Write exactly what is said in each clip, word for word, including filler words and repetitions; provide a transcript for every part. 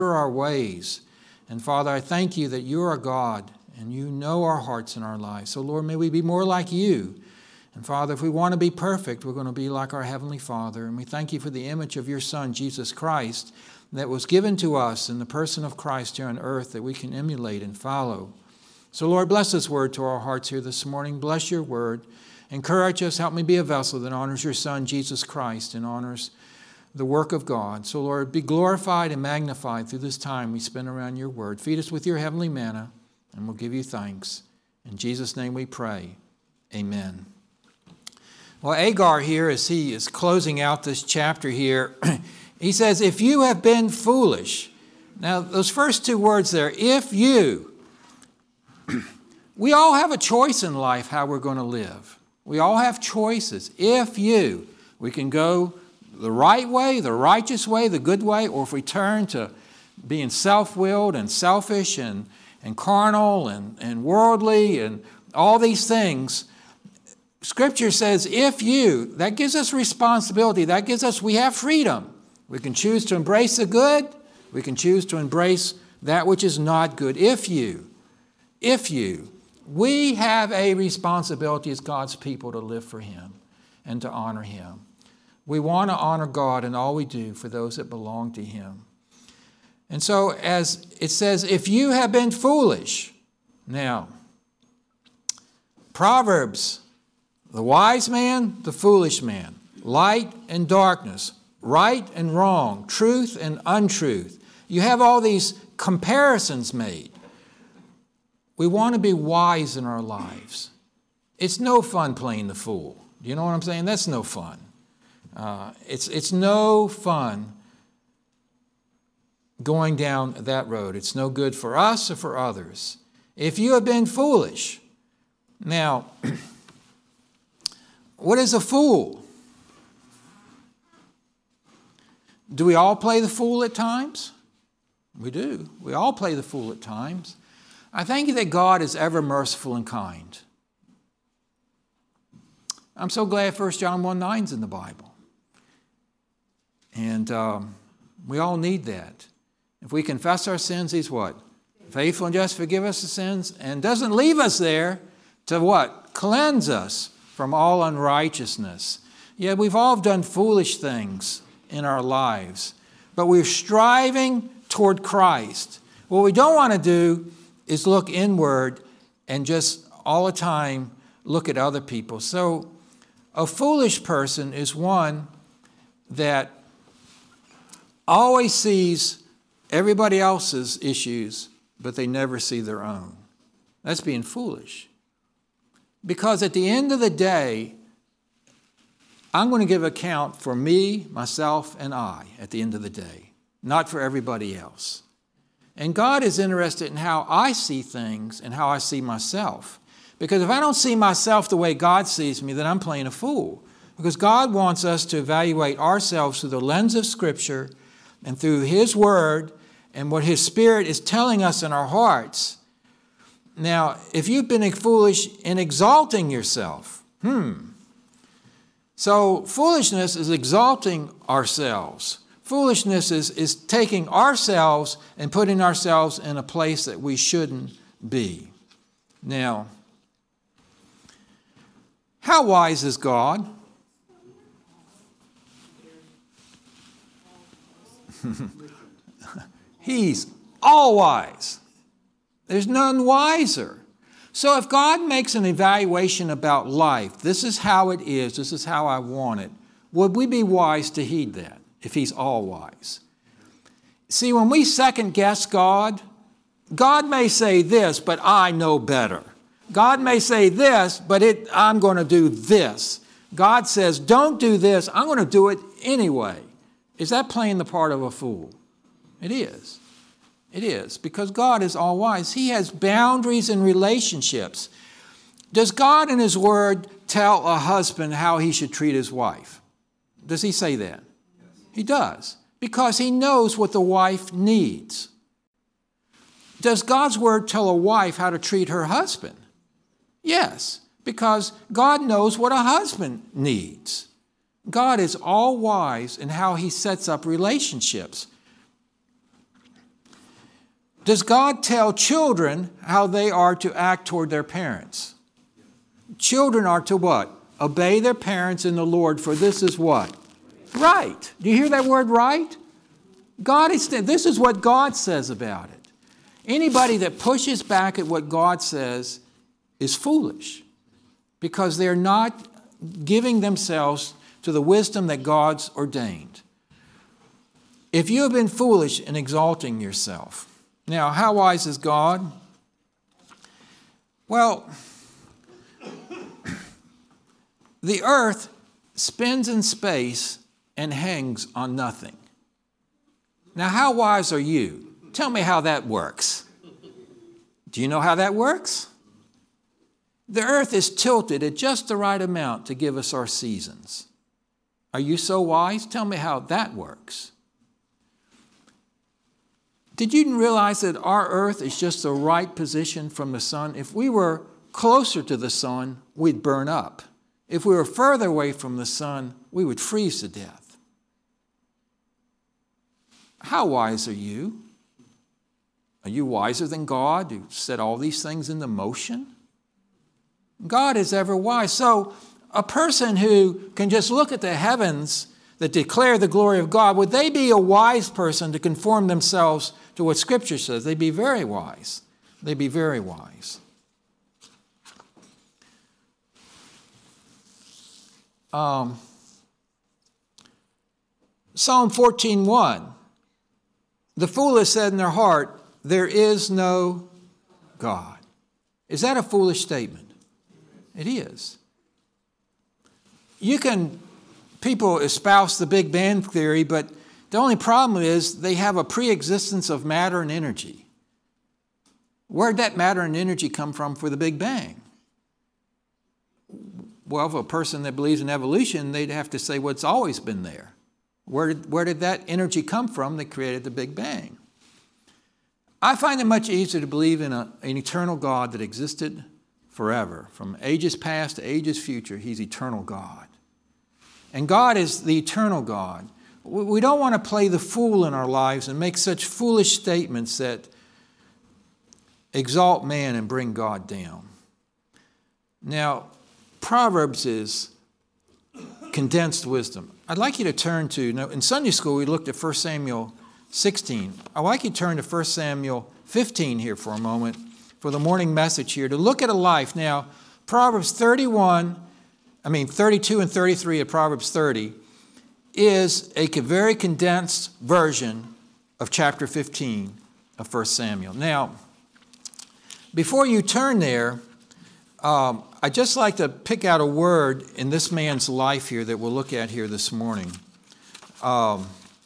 our ways. And Father, I thank you that you are God and you know our hearts and our lives. So Lord, may we be more like you. And Father, if we want to be perfect, we're going to be like our Heavenly Father. And we thank you for the image of your Son, Jesus Christ, that was given to us in the person of Christ here on earth that we can emulate and follow. So Lord, bless this word to our hearts here this morning. Bless your word. Encourage us. Help me be a vessel that honors your Son, Jesus Christ, and honors the work of God. So Lord, be glorified and magnified through this time we spend around your word. Feed us with your heavenly manna, and we'll give you thanks. In Jesus' name we pray. Amen. Well, Agar here, as he is closing out this chapter here, he says, if you have been foolish. Now, those first two words there, if you, we all have a choice in life how we're going to live. We all have choices. If you, we can go the right way, the righteous way, the good way, or if we turn to being self-willed and selfish and, and carnal and, and worldly and all these things, Scripture says, if you, that gives us responsibility. That gives us, we have freedom. We can choose to embrace the good. We can choose to embrace that which is not good. If you, if you, we have a responsibility as God's people to live for Him and to honor Him. We want to honor God in all we do for those that belong to Him. And so as it says, if you have been foolish. Now, Proverbs, the wise man, the foolish man, light and darkness, right and wrong, truth and untruth. You have all these comparisons made. We want to be wise in our lives. It's no fun playing the fool. Do you know what I'm saying? That's no fun. Uh, it's, it's no fun going down that road. It's no good for us or for others. If you have been foolish. Now, what is a fool? Do we all play the fool at times? We do. We all play the fool at times. I thank you that God is ever merciful and kind. I'm so glad First John one nine is in the Bible. And um, we all need that. If we confess our sins, He's what? Faithful and just, forgive us the sins, and doesn't leave us there to what? Cleanse us from all unrighteousness. Yeah, we've all done foolish things in our lives, but we're striving toward Christ. What we don't want to do is look inward and just all the time look at other people. So a foolish person is one that always sees everybody else's issues, but they never see their own. That's being foolish. Because at the end of the day, I'm going to give account for me, myself, and I at the end of the day, not for everybody else. And God is interested in how I see things and how I see myself. Because if I don't see myself the way God sees me, then I'm playing a fool. Because God wants us to evaluate ourselves through the lens of Scripture and through His Word and what His Spirit is telling us in our hearts. Now, if you've been foolish in exalting yourself, hmm. So foolishness is exalting ourselves. Foolishness is, is taking ourselves and putting ourselves in a place that we shouldn't be. Now, how wise is God? He's all wise. There's none wiser. So if God makes an evaluation about life, this is how it is, this is how I want it, would we be wise to heed that if He's all wise? See, when we second guess God, God may say this, but I know better. God may say this, but it, I'm going to do this. God says, don't do this, I'm going to do it anyway. Is that playing the part of a fool? It is. It is, because God is all wise. He has boundaries in relationships. Does God in His Word tell a husband how he should treat his wife? Does He say that? Yes. He does, because He knows what the wife needs. Does God's Word tell a wife how to treat her husband? Yes, because God knows what a husband needs. God is all wise in how He sets up relationships. Does God tell children how they are to act toward their parents? Children are to what? Obey their parents in the Lord, for this is what? Right. Do you hear that word right? God is, this is what God says about it. Anybody that pushes back at what God says is foolish because they're not giving themselves to the wisdom that God's ordained. If you have been foolish in exalting yourself, now how wise is God? Well, the earth spins in space and hangs on nothing. Now, how wise are you? Tell me how that works. Do you know how that works? The earth is tilted at just the right amount to give us our seasons. Are you so wise? Tell me how that works. Did you realize that our earth is just the right position from the sun? If we were closer to the sun, we'd burn up. If we were further away from the sun, we would freeze to death. How wise are you? Are you wiser than God who set all these things into motion? God is ever wise. So a person who can just look at the heavens that declare the glory of God, would they be a wise person to conform themselves to what Scripture says? They'd be very wise. They'd be very wise. Um, Psalm fourteen one. The fool has said in their heart, there is no God. Is that a foolish statement? It is. You can, people espouse the Big Bang theory, but the only problem is they have a pre-existence of matter and energy. Where'd that matter and energy come from for the Big Bang? Well, for a person that believes in evolution, they'd have to say, well, it's always been there. Where did, where did that energy come from that created the Big Bang? I find it much easier to believe in a, an eternal God that existed forever. From ages past to ages future, He's eternal God. And God is the eternal God. We don't want to play the fool in our lives and make such foolish statements that exalt man and bring God down. Now, Proverbs is condensed wisdom. I'd like you to turn to, in Sunday school we looked at First Samuel sixteen. I'd like you to turn to First Samuel fifteen here for a moment for the morning message here to look at a life. Now, Proverbs thirty-one, I mean thirty-two and thirty-three of Proverbs thirty is a very condensed version of chapter fifteen of First Samuel. Now, before you turn there, um, I'd just like to pick out a word in this man's life here that we'll look at here this morning. Um,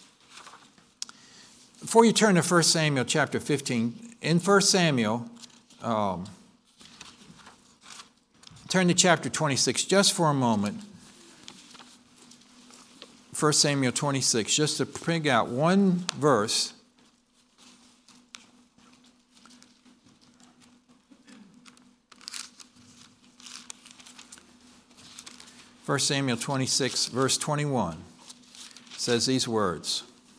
before you turn to First Samuel chapter fifteen, in First Samuel, um, turn to chapter twenty-six just for a moment. First Samuel twenty-six, just to pick out one verse. First Samuel twenty-six, verse twenty-one, says these words.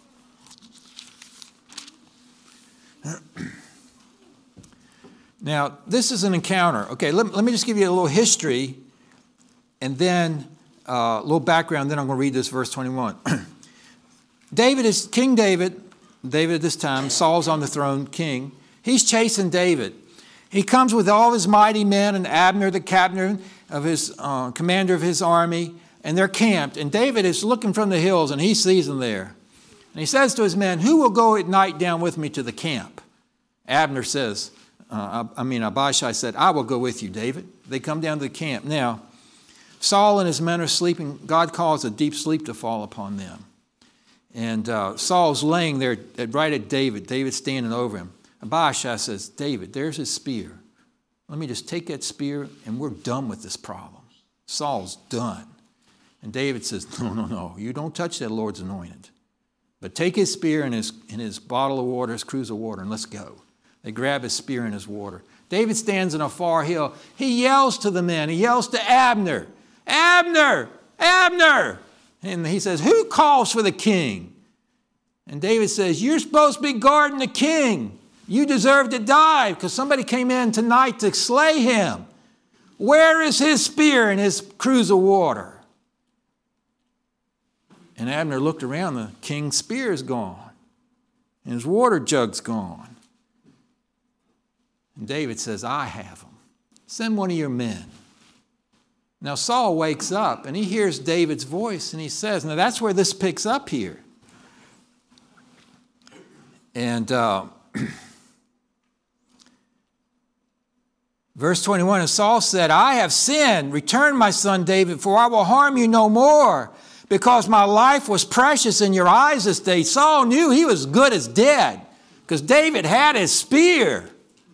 Now, this is an encounter. Okay, let, let me just give you a little history and then uh, a little background, then I'm going to read this verse twenty-one. David is, King David, David at this time, Saul's on the throne, king. He's chasing David. He comes with all his mighty men and Abner, the captain of his uh, commander of his army, and they're camped. And David is looking from the hills, and he sees them there. And he says to his men, who will go at night down with me to the camp? Abner says, uh, I mean, Abishai said, I will go with you, David. They come down to the camp. Now, Saul and his men are sleeping. God calls a deep sleep to fall upon them. And uh, Saul's laying there right at David. David's standing over him. Abishai says, David, there's his spear. Let me just take that spear and we're done with this problem. Saul's done. And David says, no, no, no, you don't touch that Lord's anointed. But take his spear and his, and his bottle of water, his cruse of water, and let's go. They grab his spear and his water. David stands on a far hill. He yells to the men. He yells to Abner, Abner, Abner. And he says, who calls for the king? And David says, you're supposed to be guarding the king. You deserve to die because somebody came in tonight to slay him. Where is his spear and his cruse of water? And Abner looked around. The king's spear is gone. And his water jug's gone. And David says, I have them. Send one of your men. Now Saul wakes up and he hears David's voice and he says, now that's where this picks up here. And uh, verse twenty-one, and Saul said, I have sinned. Return, my son David, for I will harm you no more, because my life was precious in your eyes this day. Saul knew he was good as dead because David had his spear.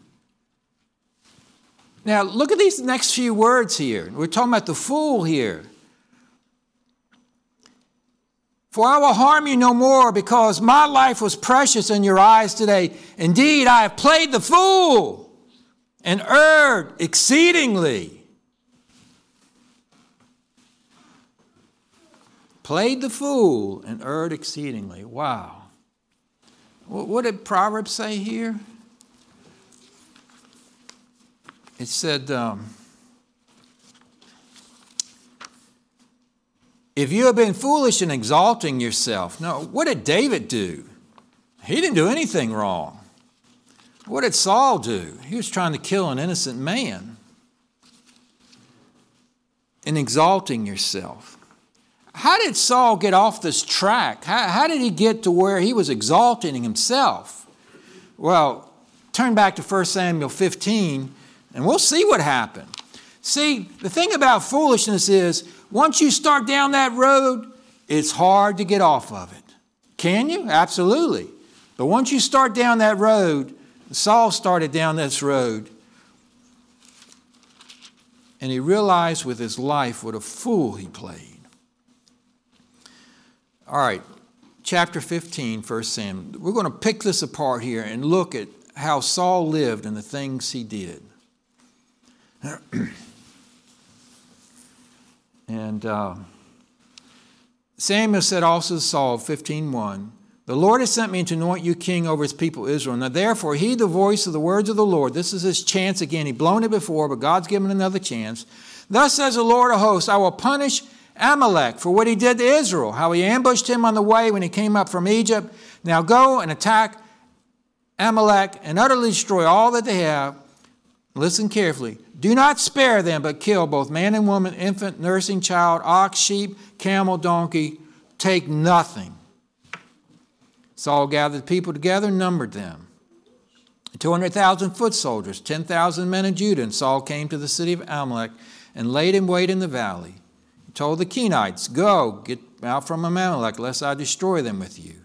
Now, look at these next few words here. We're talking about the fool here. For I will harm you no more, because my life was precious in your eyes today. Indeed, I have played the fool and erred exceedingly. Played the fool and erred exceedingly. Wow. What did Proverbs say here? It said, um, if you have been foolish in exalting yourself. Now, what did David do? He didn't do anything wrong. What did Saul do? He was trying to kill an innocent man. In exalting yourself. How did Saul get off this track? How, how did he get to where he was exalting himself? Well, turn back to First Samuel fifteen. And we'll see what happened. See, the thing about foolishness is, once you start down that road, it's hard to get off of it. Can you? Absolutely. But once you start down that road, Saul started down this road, and he realized with his life what a fool he played. All right, chapter fifteen, First Samuel. We're going to pick this apart here and look at how Saul lived and the things he did. And uh, Samuel said also to Saul, fifteen one, the Lord has sent me to anoint you king over his people Israel. Now therefore heed the voice of the words of the Lord. This is his chance again. He'd blown it before, but God's given another chance. Thus says the Lord of hosts, I will punish Amalek for what he did to Israel, how he ambushed him on the way when he came up from Egypt. Now go and attack Amalek and utterly destroy all that they have. Listen carefully. Do not spare them, but kill both man and woman, infant, nursing child, ox, sheep, camel, donkey. Take nothing. Saul gathered the people together and numbered them. two hundred thousand foot soldiers, ten thousand men in Judah. And Saul came to the city of Amalek and laid in wait in the valley. He told the Kenites, go, get out from Amalek, lest I destroy them with you.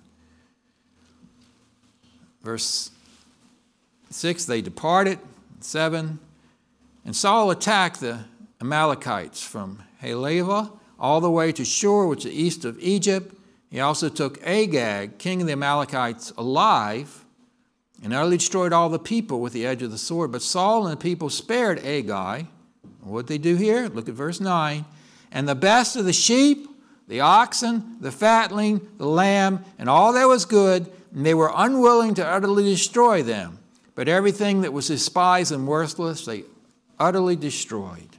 Verse six, they departed. seven, and Saul attacked the Amalekites from Haleva all the way to Shur, which is east of Egypt. He also took Agag, king of the Amalekites, alive, and utterly destroyed all the people with the edge of the sword. But Saul and the people spared Agag. What did they do here? Look at verse nine. And the best of the sheep, the oxen, the fatling, the lamb, and all that was good, and they were unwilling to utterly destroy them. But everything that was despised and worthless, they utterly destroyed.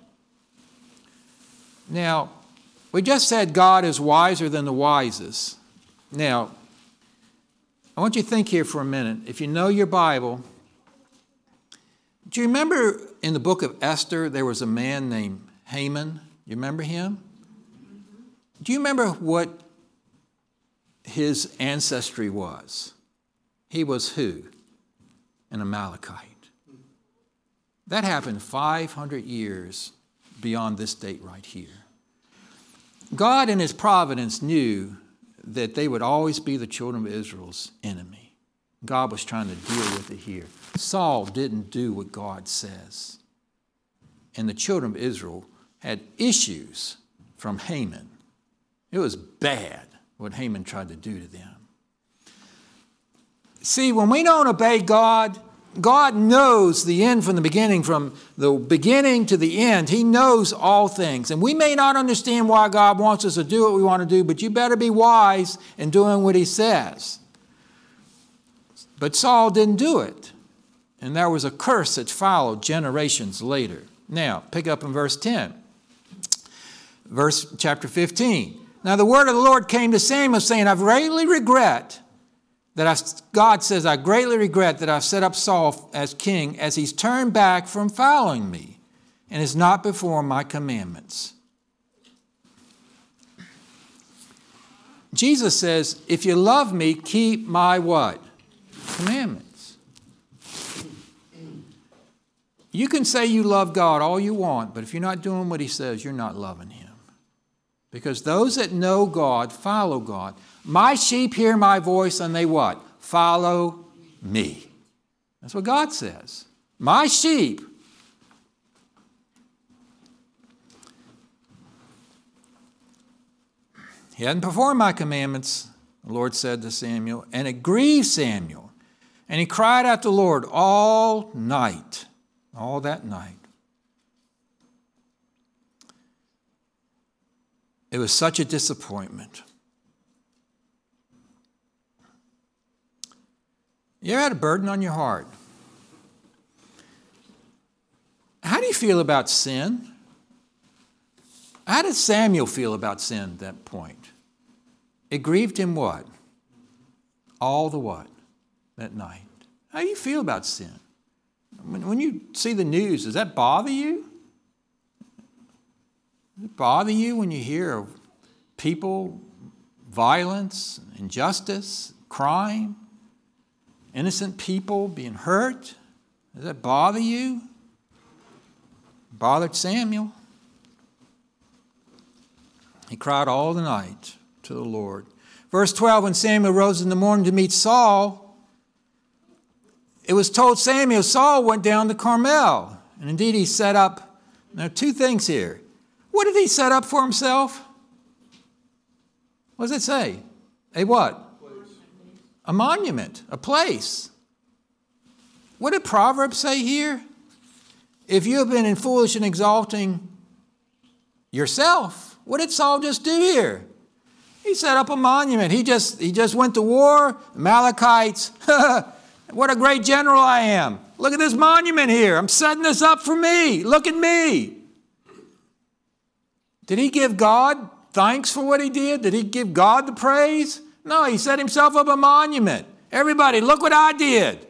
Now, we just said God is wiser than the wisest. Now, I want you to think here for a minute. If you know your Bible, do you remember in the book of Esther, there was a man named Haman? You remember him? Do you remember what his ancestry was? He was who? An Amalekite. That happened five hundred years beyond this date right here. God in his providence knew that they would always be the children of Israel's enemy. God was trying to deal with it here. Saul didn't do what God says. And the children of Israel had issues from Haman. It was bad what Haman tried to do to them. See, when we don't obey God, God knows the end from the beginning, from the beginning to the end. He knows all things. And we may not understand why God wants us to do what we want to do, but you better be wise in doing what he says. But Saul didn't do it. And there was a curse that followed generations later. Now, pick up in verse ten. Verse chapter fifteen. Now the word of the Lord came to Samuel, saying, I greatly regret that I've, God says, I greatly regret that I've set up Saul as king, as he's turned back from following me and is not before my commandments. Jesus says, if you love me, keep my what? Commandments. You can say you love God all you want, but if you're not doing what he says, you're not loving him. Because those that know God follow God. My sheep hear my voice and they what? Follow me. That's what God says. My sheep. He hadn't performed my commandments, the Lord said to Samuel, and it grieved Samuel. And he cried out to the Lord all night, all that night. It was such a disappointment. You ever had a burden on your heart? How do you feel about sin? How did Samuel feel about sin at that point? It grieved him what? All the what? That night. How do you feel about sin? When, when you see the news, does that bother you? Does it bother you when you hear of people, violence, injustice, crime, innocent people being hurt? Does that bother you? It bothered Samuel. He cried all the night to the Lord. Verse twelve, when Samuel rose in the morning to meet Saul, it was told Samuel, Saul went down to Carmel. And indeed he set up, there are two things here. What did he set up for himself? What does it say? A what? Place. A monument, a place. What did Proverbs say here? If you have been in foolish and exalting yourself, what did Saul just do here? He set up a monument. He just, he just went to war. Amalekites. What a great general I am. Look at this monument here. I'm setting this up for me. Look at me. Did he give God thanks for what he did? Did he give God the praise? No, he set himself up a monument. Everybody, look what I did.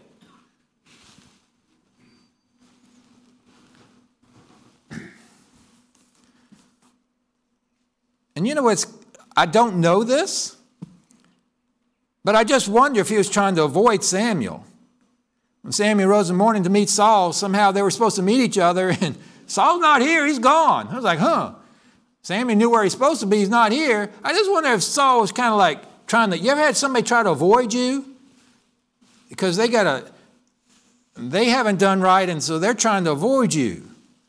And you know what's, I don't know this, but I just wonder if he was trying to avoid Samuel. When Samuel rose in the morning to meet Saul, somehow they were supposed to meet each other, and Saul's not here, he's gone. I was like, huh. Samuel knew where he's supposed to be, he's not here. I just wonder if Saul was kind of like trying to, you ever had somebody try to avoid you? Because they got a, they haven't done right, and so they're trying to avoid you.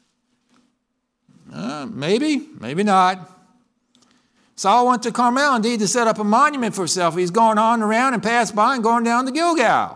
Uh, maybe, maybe not. Saul went to Carmel, indeed, to set up a monument for himself. He's going on around and passed by and going down to Gilgal.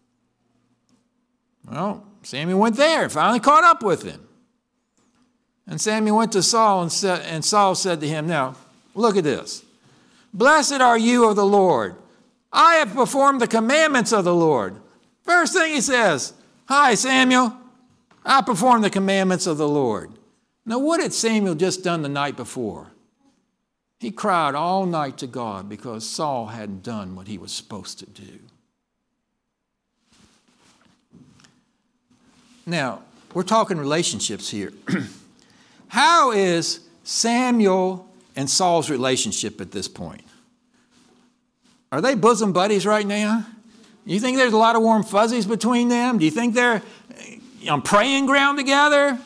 Well, Samuel went there and finally caught up with him. And Samuel went to Saul, and, said, and Saul said to him, now, look at this. Blessed are you of the Lord. I have performed the commandments of the Lord. First thing he says, hi, Samuel. I performed the commandments of the Lord. Now, what had Samuel just done the night before? He cried all night to God because Saul hadn't done what he was supposed to do. Now, we're talking relationships here. How is Samuel and Saul's relationship at this point? Are they bosom buddies right now? Do you think there's a lot of warm fuzzies between them? Do you think they're on praying ground together?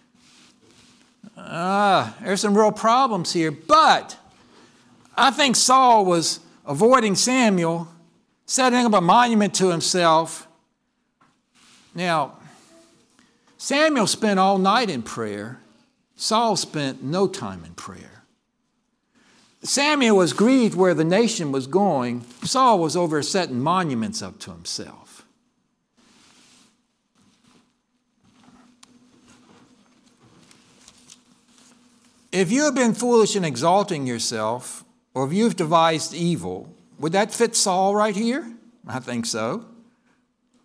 Uh, there's some real problems here. But I think Saul was avoiding Samuel, setting up a monument to himself. Now, Samuel spent all night in prayer. Saul spent no time in prayer. Samuel was grieved where the nation was going. Saul was over setting monuments up to himself. If you have been foolish in exalting yourself, or if you've devised evil, would that fit Saul right here? I think so.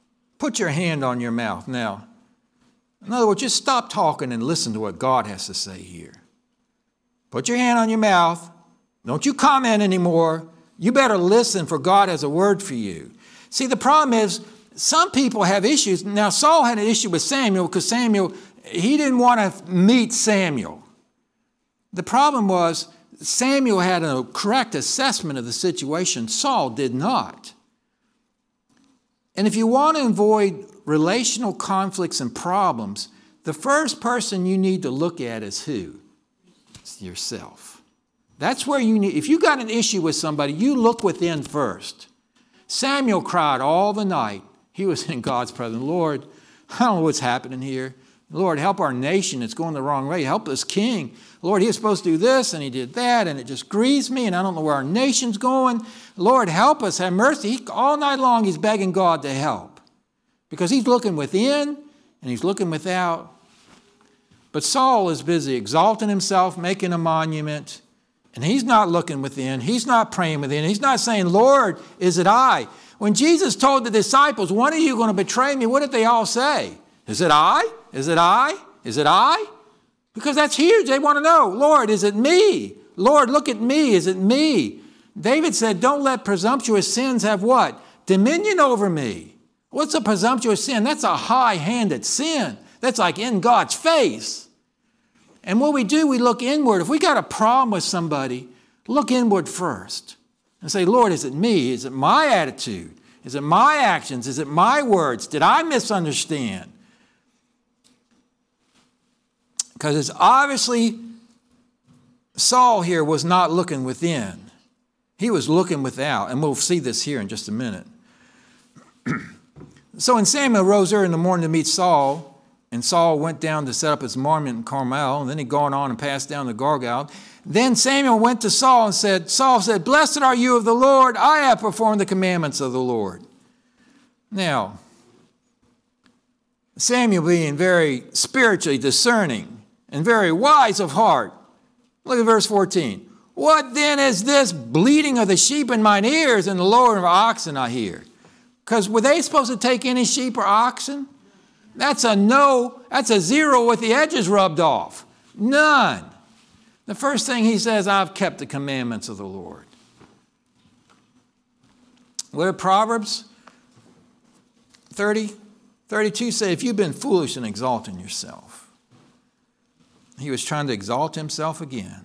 put your hand on your mouth. Now, in other words, just stop talking and listen to what God has to say here. Put your hand on your mouth. Don't you comment anymore. You better listen, for God has a word for you. See, the problem is some people have issues. Now, Saul had an issue with Samuel because Samuel, he didn't want to meet Samuel. The problem was Samuel had a correct assessment of the situation. Saul did not. And if you want to avoid relational conflicts and problems, the first person you need to look at is who? It's yourself. That's where you need, if you got an issue with somebody, you look within first. Samuel cried all the night. He was in God's presence. Lord, I don't know what's happening here. Lord, help our nation. It's going the wrong way. Help this king. Lord, he was supposed to do this and he did that, and it just grieves me, and I don't know where our nation's going. Lord, help us. Have mercy. He, all night long he's begging God to help because he's looking within and he's looking without. But Saul is busy exalting himself, making a monument, and he's not looking within. He's not praying within. He's not saying, Lord, is it I? When Jesus told the disciples, one of you going to betray me, what did they all say? Is it I? Is it I? Is it I? Because that's huge. They want to know, Lord, is it me? Lord, look at me. Is it me? David said, don't let presumptuous sins have what? Dominion over me. What's a presumptuous sin? That's a high-handed sin. That's like in God's face. And what we do, we look inward. If we got a problem with somebody, look inward first and say, Lord, is it me? Is it my attitude? Is it my actions? Is it my words? Did I misunderstand? Because it's obviously Saul here was not looking within. He was looking without. And we'll see this here in just a minute. So when Samuel rose early in the morning to meet Saul, and Saul went down to set up his monument in Carmel, and then he gone on and passed down the Gilgal. Then Samuel went to Saul and said, Saul said, blessed are you of the Lord. I have performed the commandments of the Lord. Now, Samuel being very spiritually discerning and very wise of heart. Look at verse fourteen. What then is this bleating of the sheep in mine ears and the lowing of oxen I hear? Because were they supposed to take any sheep or oxen? That's a no, that's a zero with the edges rubbed off. None. The first thing he says, I've kept the commandments of the Lord. What did Proverbs thirty, thirty-two say? If you've been foolish in exalting yourself. He was trying to exalt himself again.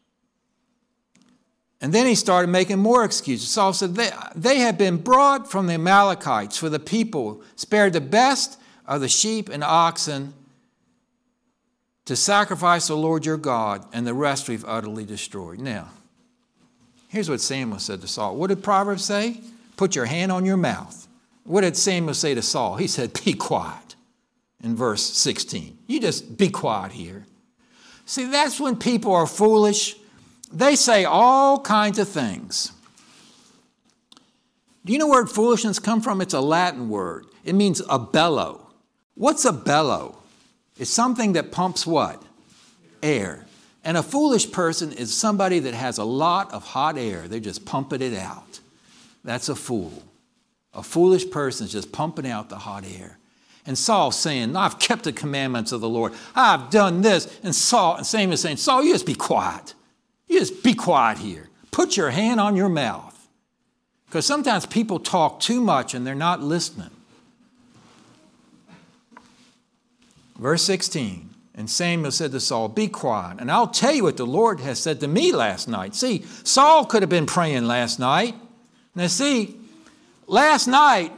And then he started making more excuses. Saul said, they, they have been brought from the Amalekites, for the people spared the best of the sheep and oxen to sacrifice the Lord your God, and the rest we've utterly destroyed. Now, here's what Samuel said to Saul. What did Proverbs say? Put your hand on your mouth. What did Samuel say to Saul? He said, be quiet in verse sixteen. You just be quiet here. See, that's when people are foolish. They say all kinds of things. Do you know where foolishness comes from? It's a Latin word. It means a bellow. What's a bellow? It's something that pumps what? Air. And a foolish person is somebody that has a lot of hot air. They're just pumping it out. That's a fool. A foolish person is just pumping out the hot air. And Saul's saying, I've kept the commandments of the Lord. I've done this. And Saul, and Samuel's saying, Saul, you just be quiet. You just be quiet here. Put your hand on your mouth. Because sometimes people talk too much and they're not listening. Verse sixteen, and Samuel said to Saul, be quiet, and I'll tell you what the Lord has said to me last night. See, Saul could have been praying last night. Now see, last night,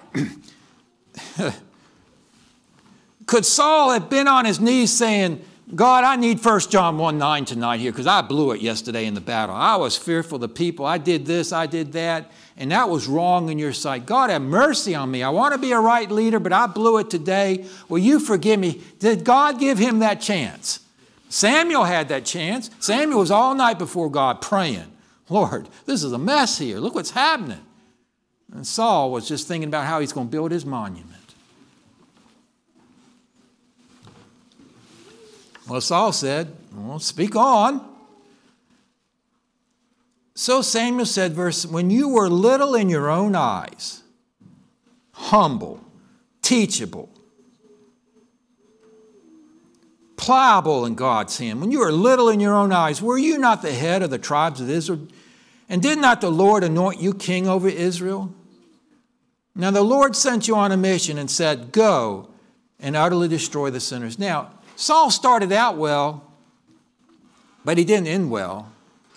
could Saul have been on his knees saying, God, I need First John one nine tonight here because I blew it yesterday in the battle. I was fearful of the people. I did this, I did that, and that was wrong in your sight. God, have mercy on me. I want to be a right leader, but I blew it today. Will you forgive me? Did God give him that chance? Samuel had that chance. Samuel was all night before God praying, Lord, this is a mess here. Look what's happening. And Saul was just thinking about how he's going to build his monument. Well, Saul said, well, speak on. So Samuel said, verse, when you were little in your own eyes, humble, teachable, pliable in God's hand. When you were little in your own eyes, were you not the head of the tribes of Israel? And did not the Lord anoint you king over Israel? Now the Lord sent you on a mission and said, go and utterly destroy the sinners. Now, Saul started out well, but he didn't end well.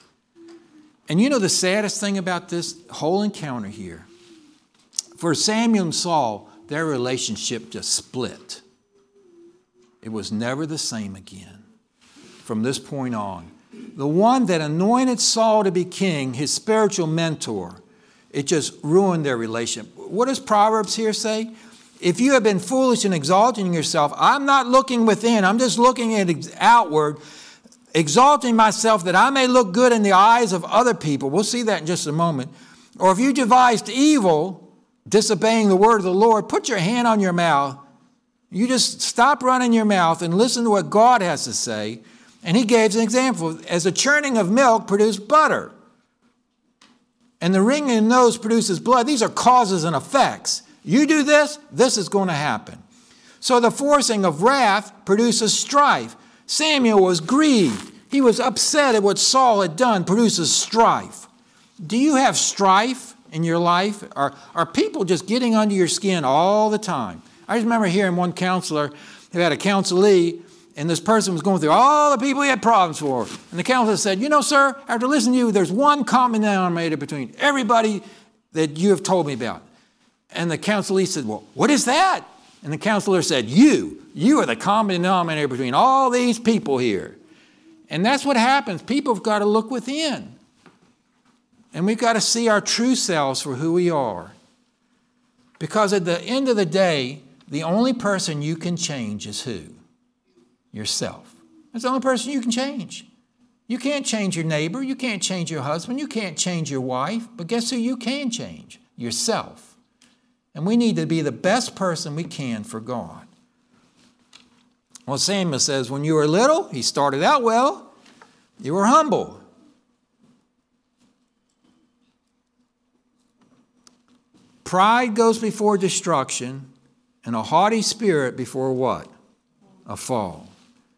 And you know the saddest thing about this whole encounter here? For Samuel and Saul, their relationship just split. It was never the same again from this point on. The one that anointed Saul to be king, his spiritual mentor, it just ruined their relationship. What does Proverbs here say? If you have been foolish and exalting yourself, I'm not looking within, I'm just looking at outward, exalting myself that I may look good in the eyes of other people. We'll see that in just a moment. Or if you devised evil, disobeying the word of the Lord, put your hand on your mouth. You just stop running your mouth and listen to what God has to say. And he gave an example. As the churning of milk produced butter, and the wringing of the nose produces blood. These are causes and effects. You do this, this is going to happen. So the forcing of wrath produces strife. Samuel was grieved. He was upset at what Saul had done, produces strife. Do you have strife in your life? Are, are people just getting under your skin all the time? I just remember hearing one counselor who had a counselee, and this person was going through all the people he had problems for. And the counselor said, you know, sir, after listening to you, there's one common denominator between everybody that you have told me about. And the counselee said, well, what is that? And the counselor said, you. You are the common denominator between all these people here. And that's what happens. People have got to look within. And we've got to see our true selves for who we are. Because at the end of the day, the only person you can change is who? Yourself. That's the only person you can change. You can't change your neighbor. You can't change your husband. You can't change your wife. But guess who you can change? Yourself. And we need to be the best person we can for God. Well, Samuel says, when you were little, he started out well. You were humble. Pride goes before destruction, and a haughty spirit before what? A fall.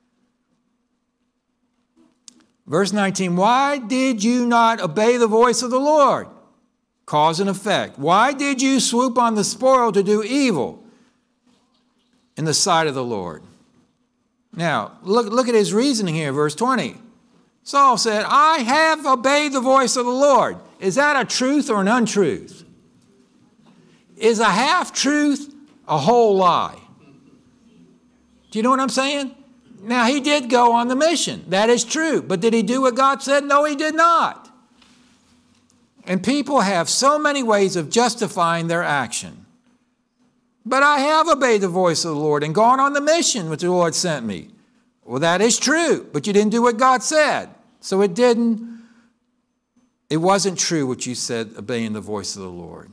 Verse nineteen, why did you not obey the voice of the Lord? Cause and effect. Why did you swoop on the spoil to do evil in the sight of the Lord? Now, look, look at his reasoning here, verse twenty. Saul said, I have obeyed the voice of the Lord. Is that a truth or an untruth? Is a half-truth a whole lie? Do you know what I'm saying? Now, he did go on the mission. That is true. But did he do what God said? No, he did not. And people have so many ways of justifying their action. But I have obeyed the voice of the Lord and gone on the mission which the Lord sent me. Well, that is true. But you didn't do what God said. So it didn't, it wasn't true what you said, obeying the voice of the Lord.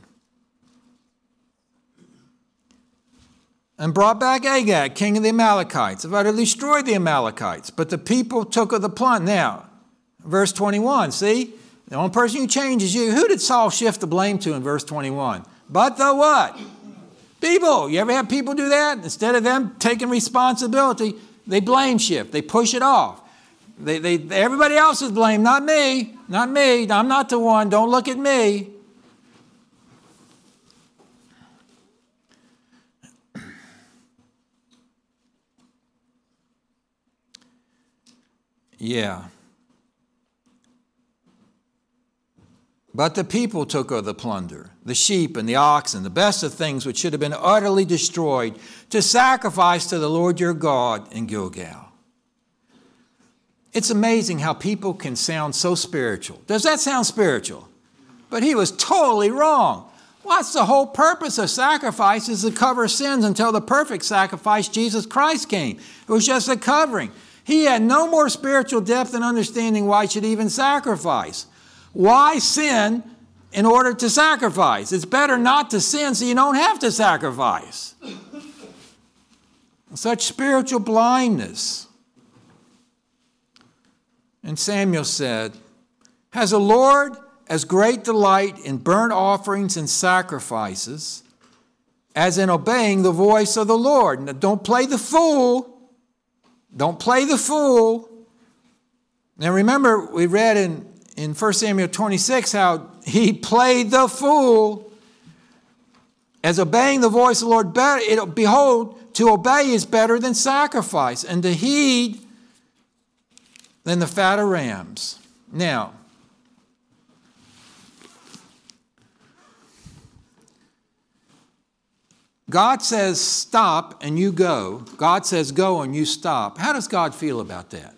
And brought back Agag, king of the Amalekites, have utterly destroyed the Amalekites. But the people took of the plunder. Now, verse twenty-one, see? The only person who changes you. Who did Saul shift the blame to in verse twenty-one? But the what? People. You ever have people do that? Instead of them taking responsibility, they blame shift. They push it off. They, they, everybody else is blamed, not me. Not me. I'm not the one. Don't look at me. Yeah. But the people took of the plunder, the sheep and the oxen, the best of things which should have been utterly destroyed, to sacrifice to the Lord your God in Gilgal. It's amazing how people can sound so spiritual. Does that sound spiritual? But he was totally wrong. What's the whole purpose of sacrifice is to cover sins until the perfect sacrifice, Jesus Christ, came. It was just a covering. He had no more spiritual depth and understanding why he should even sacrifice. Why sin in order to sacrifice? It's better not to sin so you don't have to sacrifice. Such spiritual blindness. And Samuel said, has the Lord as great delight in burnt offerings and sacrifices as in obeying the voice of the Lord. Now, don't play the fool. Don't play the fool. Now remember, we read in, in First Samuel twenty-six how he played the fool. As obeying the voice of the Lord, better, it, behold, to obey is better than sacrifice, and to heed than the fat of rams. Now, God says stop and you go. God says go and you stop. How does God feel about that?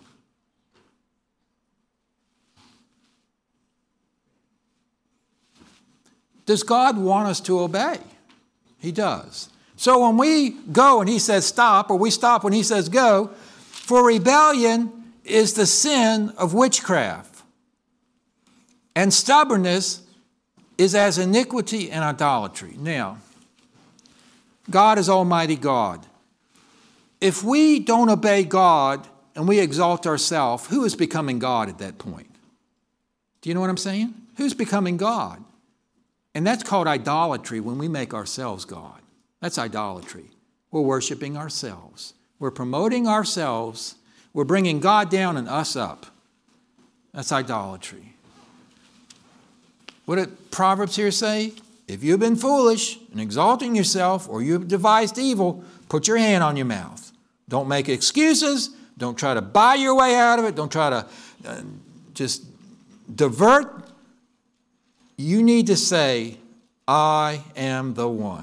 Does God want us to obey? He does. So when we go and he says stop, or we stop when he says go, for rebellion is the sin of witchcraft, and stubbornness is as iniquity and idolatry. Now, God is Almighty God. If we don't obey God and we exalt ourselves, who is becoming God at that point? Do you know what I'm saying? Who's becoming God? And that's called idolatry when we make ourselves God. That's idolatry. We're worshiping ourselves. We're promoting ourselves. We're bringing God down and us up. That's idolatry. What did Proverbs here say? If you've been foolish and exalting yourself, or you've devised evil, put your hand on your mouth. Don't make excuses. Don't try to buy your way out of it. Don't try to uh, just divert. You need to say, I am the one.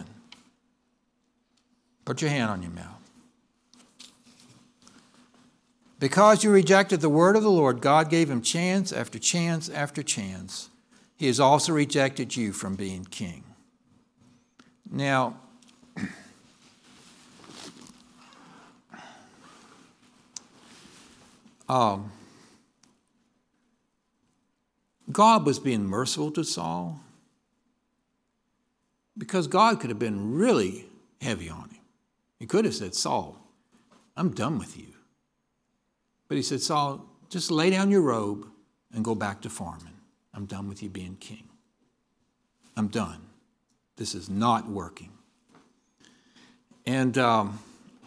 Put your hand on your mouth. Because you rejected the word of the Lord, God gave him chance after chance after chance. He has also rejected you from being king. Now, um, God was being merciful to Saul because God could have been really heavy on him. He could have said, Saul, I'm done with you. But he said, Saul, just lay down your robe and go back to farming. I'm done with you being king. I'm done. This is not working. And um,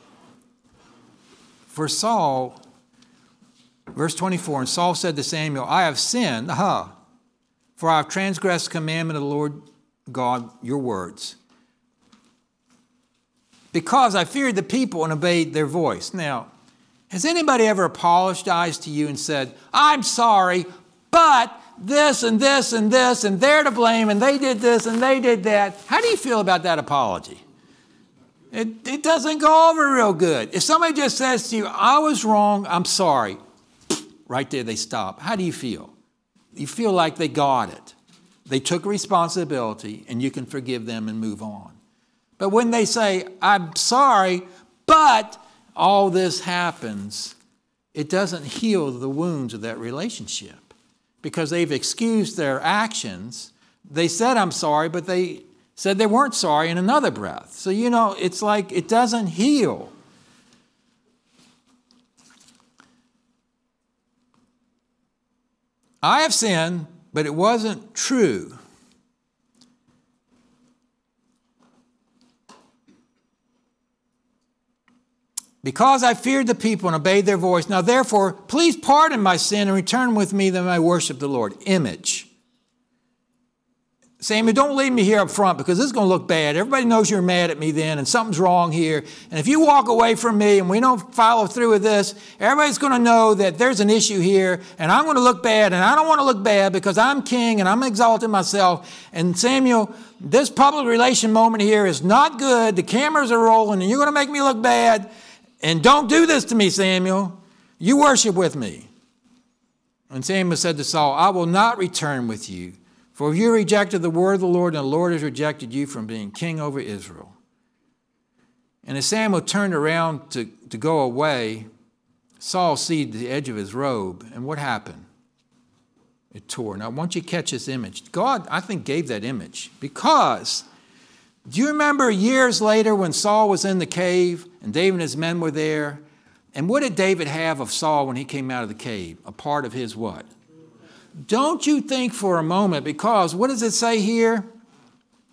for Saul, verse twenty-four, and Saul said to Samuel, I have sinned, aha, for I have transgressed the commandment of the Lord God, your words, because I feared the people and obeyed their voice. Now, has anybody ever apologized to you and said, I'm sorry, but this and this and this, and they're to blame, and they did this and they did that? How do you feel about that apology? It, it doesn't go over real good. If somebody just says to you, I was wrong, I'm sorry, right there they stop. How do you feel? You feel like they got it. They took responsibility, and you can forgive them and move on. But when they say, I'm sorry, but all this happens, it doesn't heal the wounds of that relationship because they've excused their actions. They said, I'm sorry, but they said they weren't sorry in another breath. So, you know, it's like it doesn't heal. I have sinned, but it wasn't true. Because I feared the people and obeyed their voice. Now, therefore, please pardon my sin and return with me that I may worship the Lord. Image. Samuel, don't leave me here up front because this is going to look bad. Everybody knows you're mad at me then and something's wrong here. And if you walk away from me and we don't follow through with this, everybody's going to know that there's an issue here and I'm going to look bad, and I don't want to look bad because I'm king and I'm exalting myself. And Samuel, this public relation moment here is not good. The cameras are rolling and you're going to make me look bad. And don't do this to me, Samuel. You worship with me. And Samuel said to Saul, I will not return with you, for you rejected the word of the Lord, and the Lord has rejected you from being king over Israel. And as Samuel turned around to, to go away, Saul seized the edge of his robe. And what happened? It tore. Now, once you catch this image, God, I think, gave that image because... Do you remember years later when Saul was in the cave and David and his men were there? And what did David have of Saul when he came out of the cave? A part of his what? Don't you think for a moment, because what does it say here?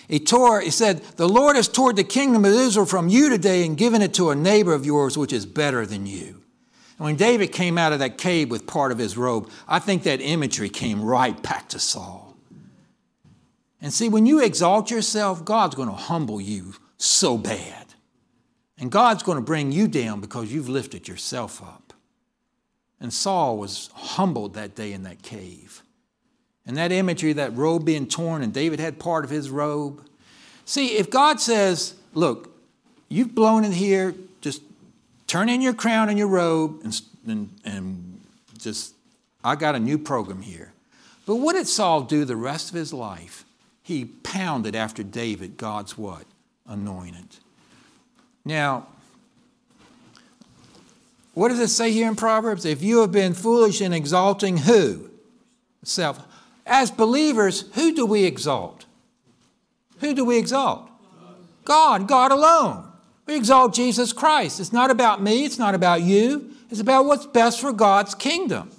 He tore, he said, the Lord has torn the kingdom of Israel from you today and given it to a neighbor of yours, which is better than you. And when David came out of that cave with part of his robe, I think that imagery came right back to Saul. And see, when you exalt yourself, God's going to humble you so bad. And God's going to bring you down because you've lifted yourself up. And Saul was humbled that day in that cave. And that imagery, that robe being torn, and David had part of his robe. See, if God says, look, you've blown it here, just turn in your crown and your robe, and, and, and just, I got a new program here. But what did Saul do the rest of his life? He pounded after David, God's what? Anointed. Now, what does it say here in Proverbs? If you have been foolish in exalting who? Self. As believers, who do we exalt? Who do we exalt? God, God alone. We exalt Jesus Christ. It's not about me. It's not about you. It's about what's best for God's kingdom.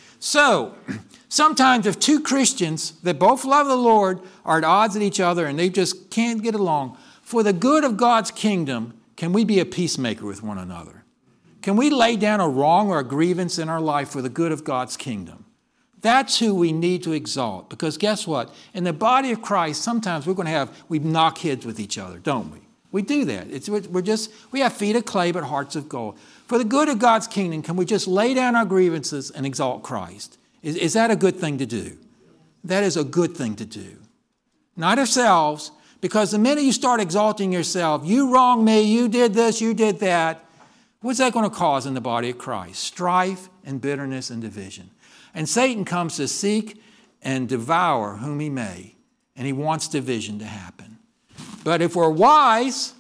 So, sometimes if two Christians that both love the Lord are at odds with each other and they just can't get along, for the good of God's kingdom, can we be a peacemaker with one another? Can we lay down a wrong or a grievance in our life for the good of God's kingdom? That's who we need to exalt. Because guess what? In the body of Christ, sometimes we're going to have, we knock heads with each other, don't we? We do that. It's, we're just, we have feet of clay but hearts of gold. For the good of God's kingdom, can we just lay down our grievances and exalt Christ? Is, is that a good thing to do? That is a good thing to do. Not ourselves, because the minute you start exalting yourself, you wronged me, you did this, you did that, what's that going to cause in the body of Christ? Strife and bitterness and division. And Satan comes to seek and devour whom he may, and he wants division to happen. But if we're wise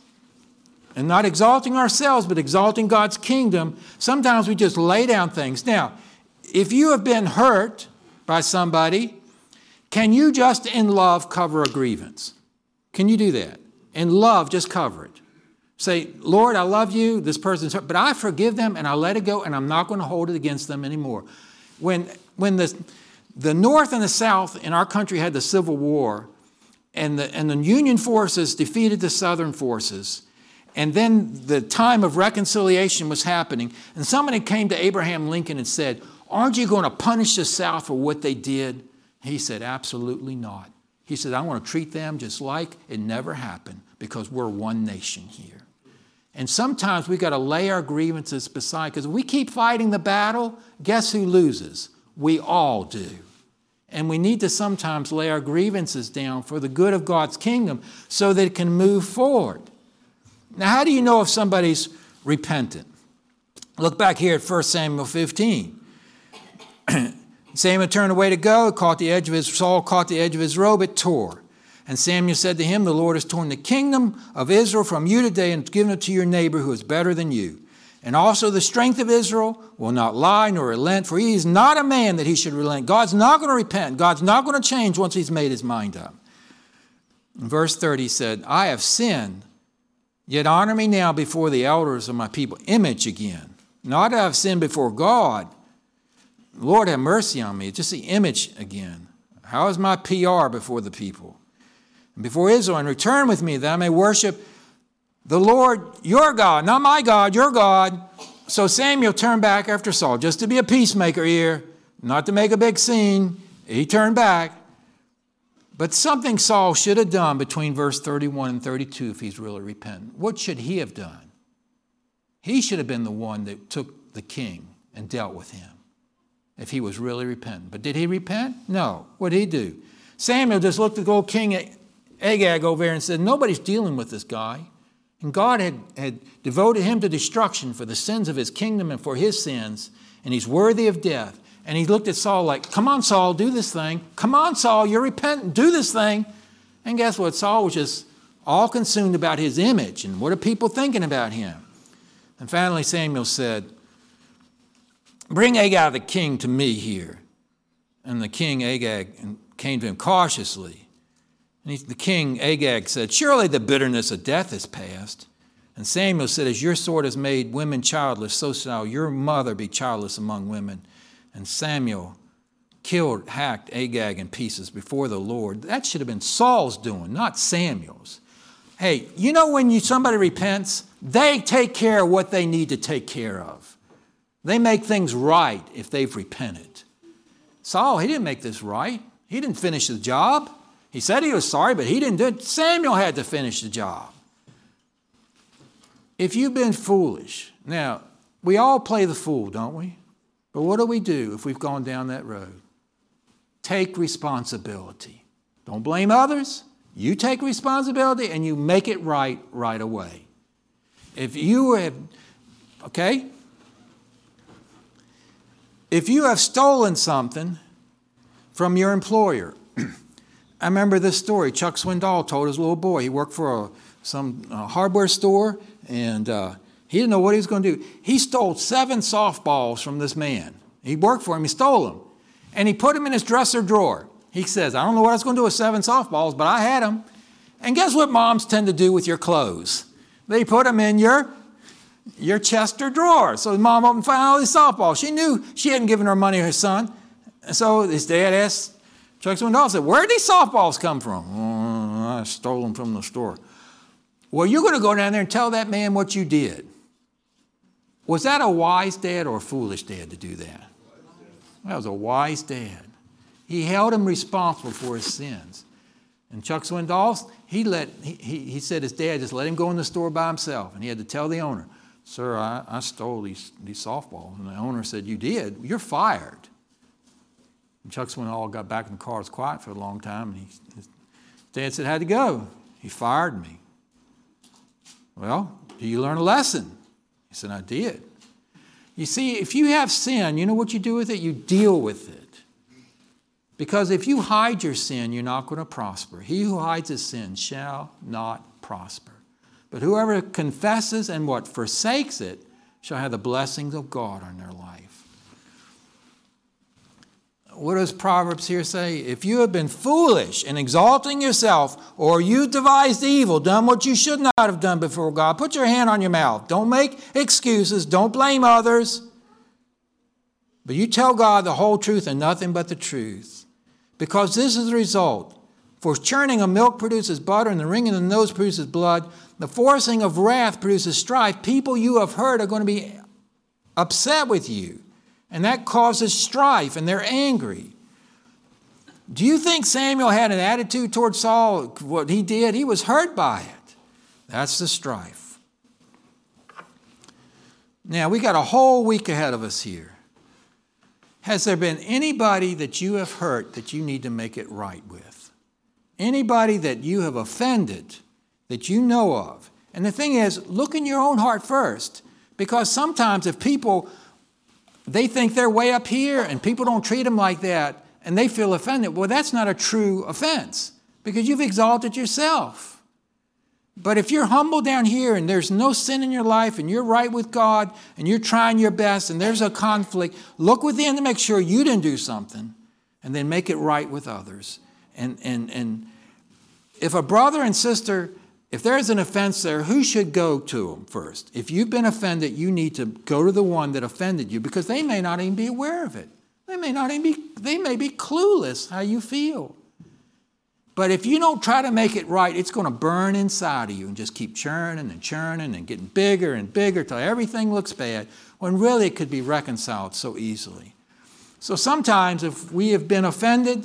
and not exalting ourselves, but exalting God's kingdom, sometimes we just lay down things. Now, if you have been hurt by somebody, can you just in love cover a grievance? Can you do that? In love, just cover it. Say, Lord, I love you, this person's hurt, but I forgive them and I let it go and I'm not going to hold it against them anymore. When, when the, the North and the South in our country had the Civil War, and the, and the Union forces defeated the Southern forces, and then the time of reconciliation was happening, and somebody came to Abraham Lincoln and said, aren't you going to punish the South for what they did? He said, absolutely not. He said, I want to treat them just like it never happened because we're one nation here. And sometimes we got to lay our grievances beside, because if we keep fighting the battle, guess who loses? We all do. And we need to sometimes lay our grievances down for the good of God's kingdom so that it can move forward. Now, how do you know if somebody's repentant? Look back here at First Samuel fifteen. Samuel turned away to go, caught the edge of his, Saul caught the edge of his robe, it tore. And Samuel said to him, the Lord has torn the kingdom of Israel from you today and given it to your neighbor who is better than you. And also the strength of Israel will not lie nor relent, for he is not a man that he should relent. God's not going to repent. God's not going to change once he's made his mind up. In verse thirty said, I have sinned, yet honor me now before the elders of my people. Image again. Not that I've sinned before God. Lord, have mercy on me. Just the image again. How is my P R before the people? And before Israel, and return with me that I may worship the Lord, your God, not my God, your God. So Samuel turned back after Saul, just to be a peacemaker here, not to make a big scene. He turned back. But something Saul should have done between verse thirty-one and thirty-two if he's really repentant. What should he have done? He should have been the one that took the king and dealt with him if he was really repentant. But did he repent? No. What did he do? Samuel just looked at the old king Agag over there and said, nobody's dealing with this guy. And God had, had devoted him to destruction for the sins of his kingdom and for his sins, and he's worthy of death. And he looked at Saul like, come on, Saul, do this thing. Come on, Saul, you're repentant, do this thing. And guess what? Saul was just all consumed about his image and what are people thinking about him. And finally Samuel said, bring Agag the king to me here. And the king Agag came to him cautiously. And he, the king Agag said, surely the bitterness of death is past. And Samuel said, as your sword has made women childless, so shall your mother be childless among women. And Samuel killed, hacked Agag in pieces before the Lord. That should have been Saul's doing, not Samuel's. Hey, you know when you, somebody repents, they take care of what they need to take care of. They make things right if they've repented. Saul, he didn't make this right. He didn't finish the job. He said he was sorry, but he didn't do it. Samuel had to finish the job. If you've been foolish, now, we all play the fool, don't we? But what do we do if we've gone down that road? Take responsibility. Don't blame others. You take responsibility and you make it right right away. If you have, okay? If you have stolen something from your employer, I remember this story. Chuck Swindoll told his little boy, he worked for a, some uh, hardware store, and uh, he didn't know what he was going to do. He stole seven softballs from this man. He worked for him. He stole them. And he put them in his dresser drawer. He says, I don't know what I was going to do with seven softballs, but I had them. And guess what moms tend to do with your clothes? They put them in your, your chest or drawer. So mom opened and found all these softballs. She knew she hadn't given her money to her son. And so his dad asked Chuck Swindoll, said, where did these softballs come from? Oh, I stole them from the store. Well, you're going to go down there and tell that man what you did. Was that a wise dad or a foolish dad to do that? That was a wise dad. He held him responsible for his sins. And Chuck Swindoll, he let he, he, he said his dad just let him go in the store by himself. And he had to tell the owner, sir, I, I stole these, these softballs. And the owner said, you did? You're fired. And Chuck Swindoll got back in the car. It was quiet for a long time. And he, his dad said, how'd it go? He fired me. Well, do you learn a lesson? He said, I did. You see, if you have sin, you know what you do with it? You deal with it. Because if you hide your sin, you're not going to prosper. He who hides his sin shall not prosper. But whoever confesses and what? Forsakes it shall have the blessings of God on their life. What does Proverbs here say? If you have been foolish in exalting yourself, or you devised evil, done what you should not have done before God, put your hand on your mouth. Don't make excuses. Don't blame others. But you tell God the whole truth and nothing but the truth. Because this is the result. For churning of milk produces butter, and the wringing of the nose produces blood. The forcing of wrath produces strife. People you have hurt are going to be upset with you. And that causes strife, and they're angry. Do you think Samuel had an attitude toward Saul? What he did, he was hurt by it. That's the strife. Now, we got a whole week ahead of us here. Has there been anybody that you have hurt that you need to make it right with? Anybody that you have offended that you know of? And the thing is, look in your own heart first. Because sometimes if people, they think they're way up here and people don't treat them like that and they feel offended, well, that's not a true offense because you've exalted yourself. But if you're humble down here and there's no sin in your life and you're right with God and you're trying your best and there's a conflict, look within to make sure you didn't do something and then make it right with others. And, and, and if a brother and sister, if there's an offense there, who should go to them first? If you've been offended, you need to go to the one that offended you because they may not even be aware of it. They may not even be, they may be clueless how you feel. But if you don't try to make it right, it's going to burn inside of you and just keep churning and churning and getting bigger and bigger till everything looks bad, when really it could be reconciled so easily. So sometimes if we have been offended,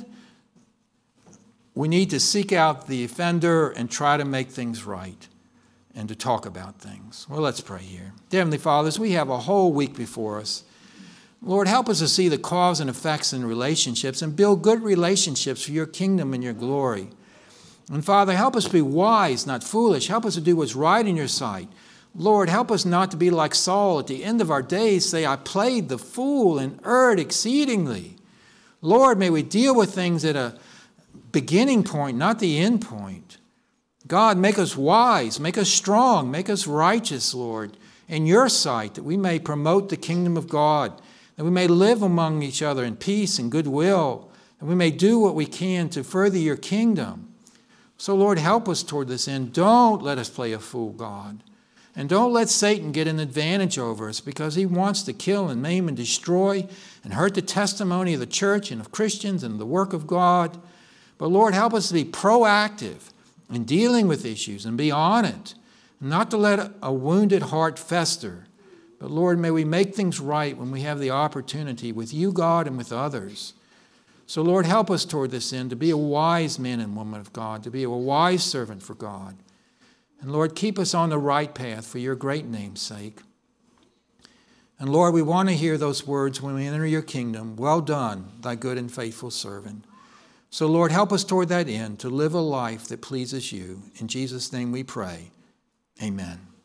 we need to seek out the offender and try to make things right and to talk about things. Well, let's pray here. Dear Heavenly Father, we have a whole week before us. Lord, help us to see the cause and effects in relationships and build good relationships for your kingdom and your glory. And Father, help us be wise, not foolish. Help us to do what's right in your sight. Lord, help us not to be like Saul at the end of our days, say, I played the fool and erred exceedingly. Lord, may we deal with things at a beginning point, not the end point. God, make us wise, make us strong, make us righteous, Lord, in your sight, that we may promote the kingdom of God, that we may live among each other in peace and goodwill, that we may do what we can to further your kingdom. So, Lord, help us toward this end. Don't let us play a fool, God. And don't let Satan get an advantage over us, because he wants to kill and maim and destroy and hurt the testimony of the church and of Christians and the work of God. But Lord, help us to be proactive in dealing with issues and be on it, not to let a wounded heart fester. But Lord, may we make things right when we have the opportunity with you, God, and with others. So Lord, help us toward this end, to be a wise man and woman of God, to be a wise servant for God. And Lord, keep us on the right path for your great name's sake. And Lord, we want to hear those words when we enter your kingdom. Well done, thy good and faithful servant. So Lord, help us toward that end, to live a life that pleases you. In Jesus' name we pray. Amen.